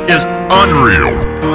is unreal.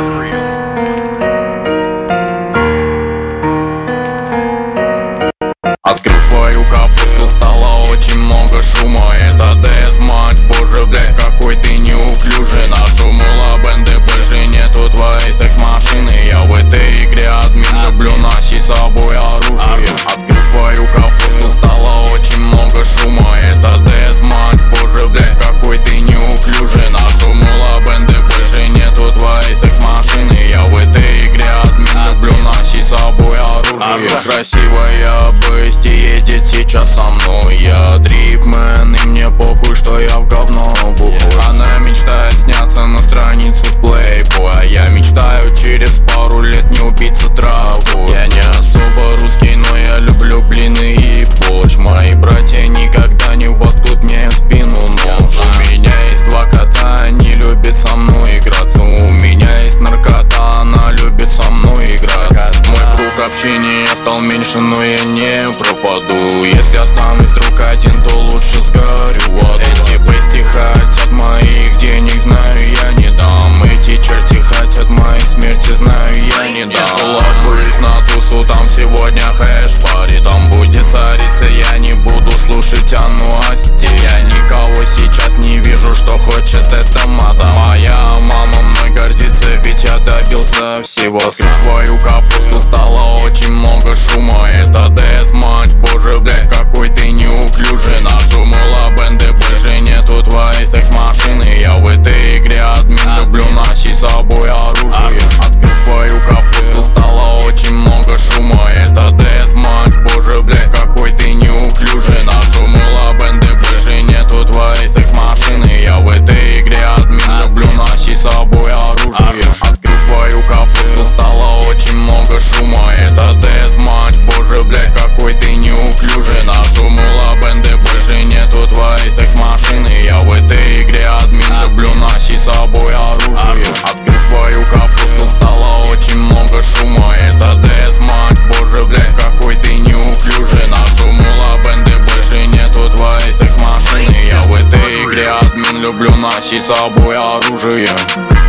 Открыл свою капусту, стало очень много шума. Это дезматч, боже, блядь, какой ты неуклюжий. Нашумела бенды, больше нету твоей секс-машины. Я в этой игре админ, люблю носить с собой оружие. Открыл свою капусту, стало очень много шума. Это дезматч, боже, блядь, какой ты неуклюжий. Нашумела бенды, больше нету твоей секс-машины. Я в этой игре админ, люблю носить с собой оружие. Красивая бысти едет сейчас со мной. Я дрипмен, и мне похуй, что я в говно бухой. Она мечтает сняться на страницу в Playboy, а я мечтаю через пару лет не убиться траву. Я не особо русский, но я люблю блины и борщ. Мои братья никогда не воткнут мне в спину нож. У меня есть два кота, они любят со мной играться. У меня есть наркота, она любит со мной играть. Мой круг общения стал меньше, но я не пропаду. Если останусь вдруг один, то лучше сгорю в аду. Эти бести хотят моих денег, знаю, я не дам. Эти черти хотят моей смерти, знаю, я не дам. Я ложусь на тусу, там сегодня хэш-пари. Там будет царица, я не буду слушать Анну Асти. Я никого сейчас не вижу, что хочет эта мадам. Моя мама мной гордится, ведь я добился всего. Открыл свою капусту, стало очень много шума. Это дезматч, боже, блядь, какой ты неуклюжий. Нашумела бенды, больше нету твоей секс-машины. Я в этой игре админ, люблю носить с собой оружие. Открыл свою капусту, стало очень много шума. Это дезматч, боже, блядь, какой ты неуклюжий. Нашумела бенды, больше нету твоей секс-машины. Я в этой игре админ, люблю носить с собой оружие. Открыл свою капусту, стало очень много шума. Это дезматч, боже, блядь, какой ты неуклюжий. Нашумела бенды, больше нету твоей секс-машины. Я в этой игре админ, люблю носить с собой оружие. Открыл свою капусту, стало очень много шума. Это дезматч, боже, блядь, какой ты неуклюжий. Нашумела бенды, больше нету твоей секс-машины. Я в этой игре админ, люблю носить с собой оружие.